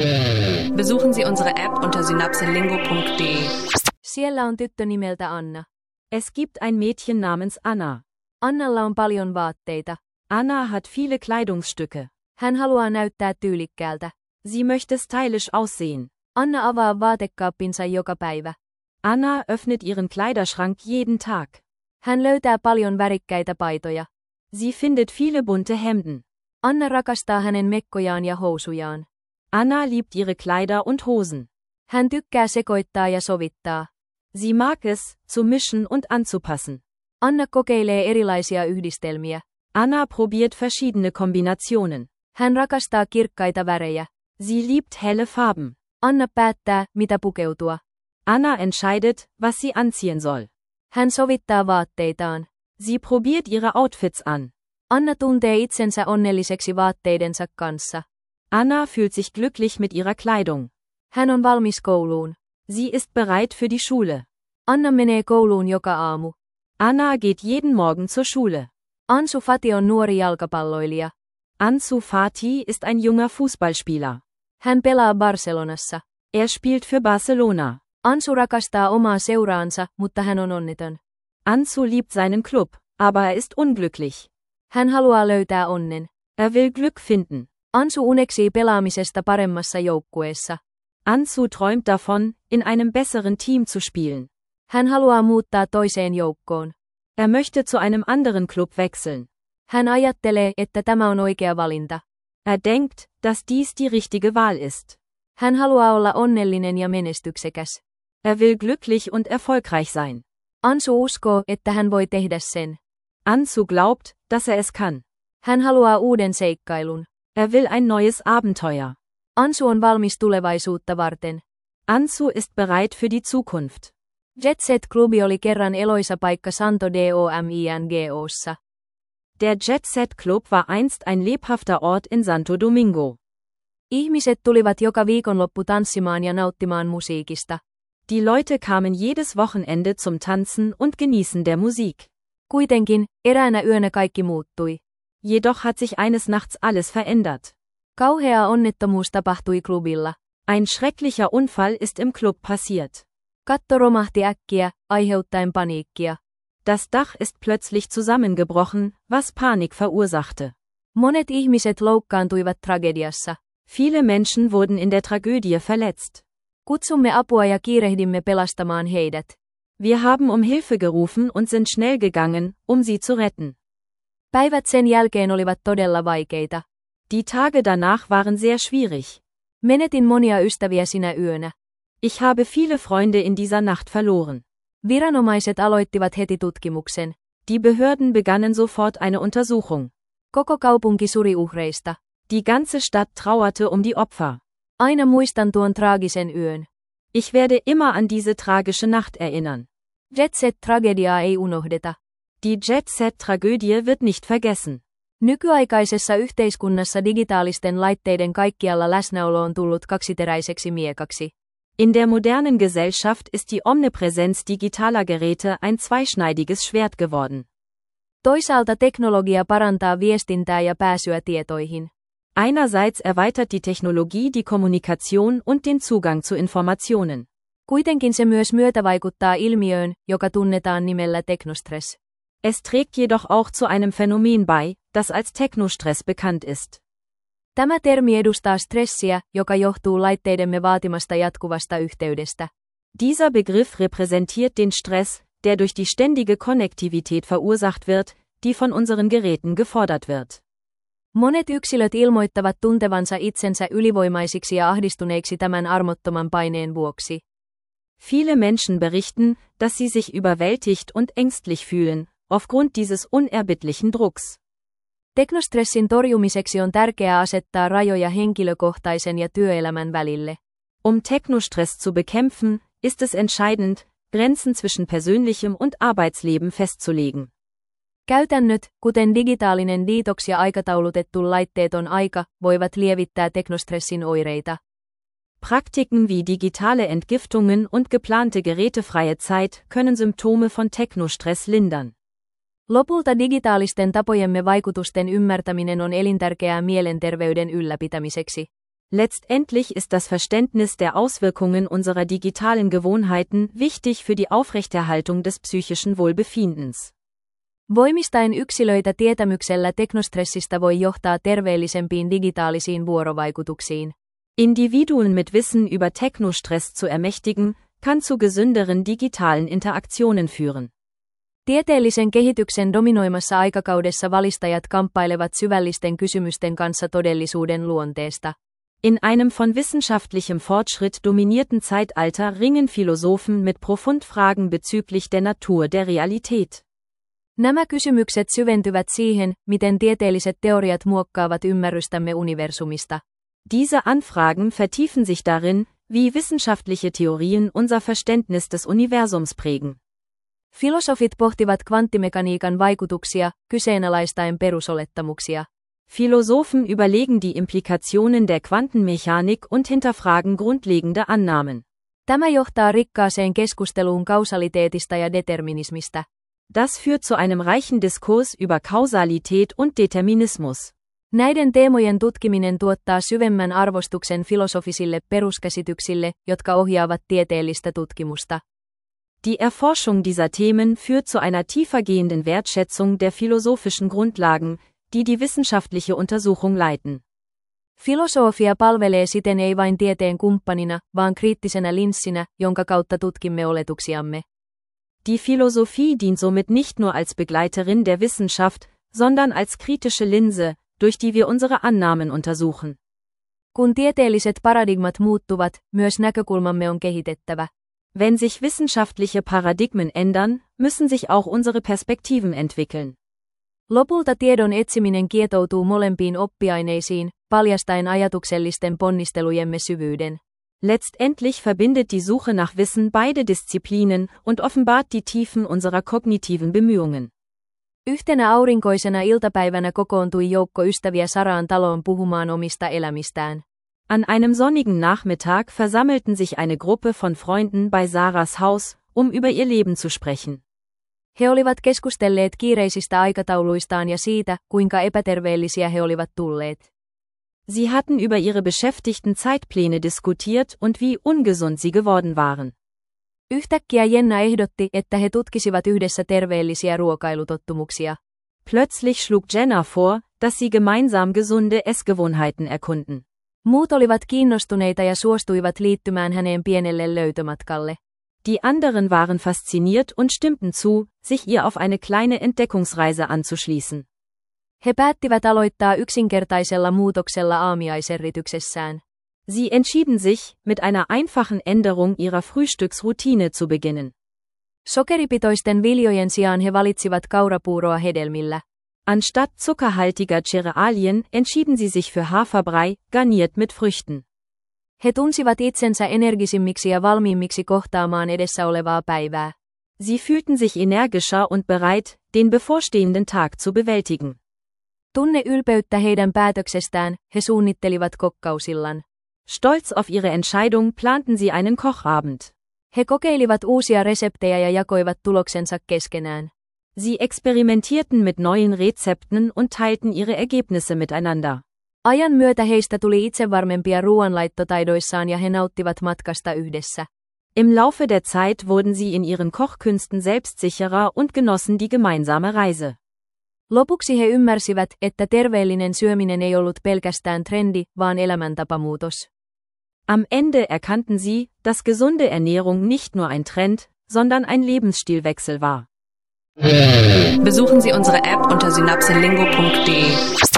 Besuchen Sie unsere App unter synapselingo.de. Siellä on tyttö nimeltä Anna. Es gibt ein Mädchen namens Anna. Annalla on paljon vaatteita. Anna hat viele Kleidungsstücke. Hän haluaa näyttää tyylikkäältä. Sie möchte stylisch aussehen. Anna avaa vaatekaappinsa joka päivä. Anna öffnet ihren Kleiderschrank jeden Tag. Hän löytää paljon värikkäitä paitoja. Sie findet viele bunte Hemden. Anna rakastaa hänen mekkojaan ja housujaan. Anna liebt ihre Kleider und Hosen. Hän tykkää sekoittaa ja sovittaa. Sie mag es, zu mischen und anzupassen. Anna kokeilee erilaisia yhdistelmiä. Anna probiert verschiedene Kombinationen. Hän rakastaa kirkkaita värejä. Sie liebt helle Farben. Anna päättää, mitä pukeutua. Anna entscheidet, was sie anziehen soll. Hän sovittaa vaatteitaan. Sie probiert ihre Outfits an. Anna tuntee itsensä onnelliseksi vaatteidensa kanssa. Anna fühlt sich glücklich mit ihrer Kleidung. Hän on valmis kouluun. Sie ist bereit für die Schule. Anna menee kouluun joka aamu. Anna geht jeden Morgen zur Schule. Ansu Fati on nuori jalkapalloilija. Ansu Fati ist ein junger Fußballspieler. Hän pelaa Barcelonassa. Er spielt für Barcelona. Ansu rakastaa omaa seuraansa, mutta hän on onneton. Ansu liebt seinen Club, aber er ist unglücklich. Hän haluaa löytää onnen. Er will Glück finden. Ansu uneksii pelaamisesta paremmassa joukkueessa. Ansu träumt davon, in einem besseren Team zu spielen. Hän haluaa muuttaa toiseen joukkoon. Er möchte zu einem anderen Club wechseln. Hän ajattelee, että tämä on oikea valinta. Er denkt, dass dies die richtige Wahl ist. Hän haluaa olla onnellinen ja menestyksekäs. Er will glücklich und erfolgreich sein. Ansu uskoo, että hän voi tehdä sen. Ansu glaubt, dass er es kann. Hän haluaa uuden seikkailun. Er will ein neues Abenteuer. Ansu on valmis tulevaisuutta varten. Ansu ist bereit für die Zukunft. Jet Set-klubi oli kerran eloisa paikka Santo Domingossa. Der Jet Set Club war einst ein lebhafter Ort in Santo Domingo. Ihmiset tulivat joka viikonloppu tanssimaan ja nauttimaan musiikista. Die Leute kamen jedes Wochenende zum Tanzen und Genießen der Musik. Kuitenkin, eräänä yönä kaikki muuttui. Jedoch hat sich eines Nachts alles verändert. Kauhea onnettomuus tapahtui klubilla. Ein schrecklicher Unfall ist im Club passiert. Katto romahti äkkiä, aiheuttaen paniikkia. Das Dach ist plötzlich zusammengebrochen, was Panik verursachte. Monet ihmiset loukkaantuivat tragediassa. Viele Menschen wurden in der Tragödie verletzt. Kutsumme apua ja kiirehdimme pelastamaan heidät. Wir haben um Hilfe gerufen und sind schnell gegangen, sie zu retten. Päivät sen jälkeen olivat todella vaikeita. Die Tage danach waren sehr schwierig. Menetin monia ystäviä sinä yönä. Ich habe viele Freunde in dieser Nacht verloren. Viranomaiset aloittivat heti tutkimuksen. Die Behörden begannen sofort eine Untersuchung. Koko kaupunki suri uhreista. Die ganze Stadt trauerte um die Opfer. Aina muistan tuon traagisen yön. Ich werde immer an diese tragische Nacht erinnern. Jet Set-tragediaa ei unohdeta. Die Jet Set-Tragödie wird nicht vergessen. Nykyaikaisessa yhteiskunnassa digitaalisten laitteiden kaikkialla läsnäolo on tullut kaksiteräiseksi miekaksi. In der modernen Gesellschaft ist die Omnipräsenz digitaler Geräte ein zweischneidiges Schwert geworden. Toisaalta teknologia parantaa viestintää ja pääsyä tietoihin. Einerseits erweitert die Technologie die Kommunikation und den Zugang zu Informationen. Kuitenkin se myös myötävaikuttaa ilmiöön, joka tunnetaan nimellä teknostress. Es trägt jedoch auch zu einem Phänomen bei, das als Technostress bekannt ist. Tämä termi edustaa stressiä, joka johtuu laitteidemme vaatimasta jatkuvasta yhteydestä. Dieser Begriff repräsentiert den Stress, der durch die ständige Konnektivität verursacht wird, die von unseren Geräten gefordert wird. Monet yksilöt ilmoittavat tuntevansa itsensä ylivoimaisiksi ja ahdistuneiksi tämän armottoman paineen vuoksi. Viele Menschen berichten, dass sie sich überwältigt und ängstlich fühlen, aufgrund dieses unerbittlichen Drucks. Teknostressin torjumiseksi on tärkeää asettaa rajoja henkilökohtaisen ja työelämän välille. Technostress zu bekämpfen, ist es entscheidend, Grenzen zwischen persönlichem und Arbeitsleben festzulegen. Käytännöt, kuten digitaalinen detox ja aikataulutettu laitteeton aika, voivat lievittää teknostressin oireita. Praktiken wie digitale Entgiftungen und geplante gerätefreie Zeit können Symptome von Technostress lindern. Lopulta digitaalisten tapojemme vaikutusten ymmärtäminen on elintärkeää mielenterveyden ylläpitämiseksi. Letztendlich ist das Verständnis der Auswirkungen unserer digitalen Gewohnheiten wichtig für die Aufrechterhaltung des psychischen Wohlbefindens. Voimistaen yksilöitä tietämyksellä teknostressistä voi johtaa terveellisempiin digitaalisiin vuorovaikutuksiin. Individuen mit Wissen über Technostress zu ermächtigen, kann zu gesünderen digitalen Interaktionen führen. Tieteellisen kehityksen dominoimassa aikakaudessa valistajat kamppailevat syvällisten kysymysten kanssa todellisuuden luonteesta. In einem von wissenschaftlichem Fortschritt dominierten Zeitalter ringen Philosophen mit Profundfragen bezüglich der Natur der Realität. Nämä kysymykset syventyvät siihen, miten tieteelliset teoriat muokkaavat ymmärrystämme universumista. Diese Anfragen vertiefen sich darin, wie wissenschaftliche Theorien unser Verständnis des Universums prägen. Filosofit pohtivat kvanttimekaniikan vaikutuksia, kyseenalaistaen perusolettamuksia. Philosophen überlegen die Implikationen der Quantenmechanik und hinterfragen grundlegende Annahmen. Tämä johtaa rikkaaseen keskusteluun kausaliteetista ja determinismista. Das führt zu einem reichen Diskurs über Kausalität und Determinismus. Näiden teemojen tutkiminen tuottaa syvemmän arvostuksen filosofisille peruskäsityksille, jotka ohjaavat tieteellistä tutkimusta. Die Erforschung dieser Themen führt zu einer tiefergehenden Wertschätzung der philosophischen Grundlagen, die wissenschaftliche Untersuchung leiten. Filosofia palvelee siten ei vain tieteen kumppanina, vaan kriittisenä linssinä, jonka kautta tutkimme oletuksiamme. Die Philosophie dient somit nicht nur als Begleiterin der Wissenschaft, sondern als kritische Linse, durch die wir unsere Annahmen untersuchen. Kun tieteelliset paradigmat muuttuvat, myös näkökulmamme on kehitettävä. Wenn sich wissenschaftliche Paradigmen ändern, müssen sich auch unsere Perspektiven entwickeln. Lopulta tiedon etsiminen kietoutuu molempiin oppiaineisiin, paljastaen ajatuksellisten ponnistelujemme syvyyden. Letztendlich verbindet die Suche nach Wissen beide Disziplinen und offenbart die Tiefen unserer kognitiven Bemühungen. Yhtenä aurinkoisena iltapäivänä kokoontui joukko ystäviä Saraan taloon puhumaan omista elämistään. An einem sonnigen Nachmittag versammelten sich eine Gruppe von Freunden bei Saras Haus, über ihr Leben zu sprechen. He olivat keskustelleet kiireisistä aikatauluistaan ja siitä, kuinka epäterveellisiä he olivat tulleet. Sie hatten über ihre beschäftigten Zeitpläne diskutiert und wie ungesund sie geworden waren. Yhtäkkiä Jenna ehdotti, että he tutkisivat yhdessä terveellisiä ruokailutottumuksia. Plötzlich schlug Jenna vor, dass sie gemeinsam gesunde Essgewohnheiten erkunden. Muut olivat kiinnostuneita ja suostuivat liittymään häneen pienelle löytömatkalle. Die anderen waren fasziniert und stimmten zu, sich ihr auf eine kleine Entdeckungsreise anzuschließen. He päättivät aloittaa yksinkertaisella muutoksella aamiaiserrityksessään. Sie entschieden sich, mit einer einfachen Änderung ihrer Frühstücksroutine zu beginnen. Sokeripitoisten viljojen sijaan he valitsivat kaurapuuroa hedelmillä. Anstatt zuckerhaltiger Cerealien entschieden sie sich für Haferbrei, garniert mit Früchten. He tunsivat itsensä energisimmiksi ja valmiimmiksi kohtaamaan edessä olevaa päivää. Sie fühlten sich energischer und bereit, den bevorstehenden Tag zu bewältigen. Tunne ylpeyttä heidän päätöksestään, he suunnittelivat kokkausillan. Stolz auf ihre Entscheidung planten sie einen Kochabend. He kokeilivat uusia reseptejä ja jakoivat tuloksensa keskenään. Sie experimentierten mit neuen Rezepten und teilten ihre Ergebnisse miteinander. Ajan myötä heistä tuli itsevarmempia ruoanlaittotaidoissaan ja he nauttivat matkasta yhdessä. Im Laufe der Zeit wurden sie in ihren Kochkünsten selbstsicherer und genossen die gemeinsame Reise. Lopuksi he ymmärsivät, että terveellinen syöminen ei ollut pelkästään trendi, vaan elämäntapamuutos. Am Ende erkannten sie, dass gesunde Ernährung nicht nur ein Trend, sondern ein Lebensstilwechsel war. Besuchen Sie unsere App unter synapselingo.de.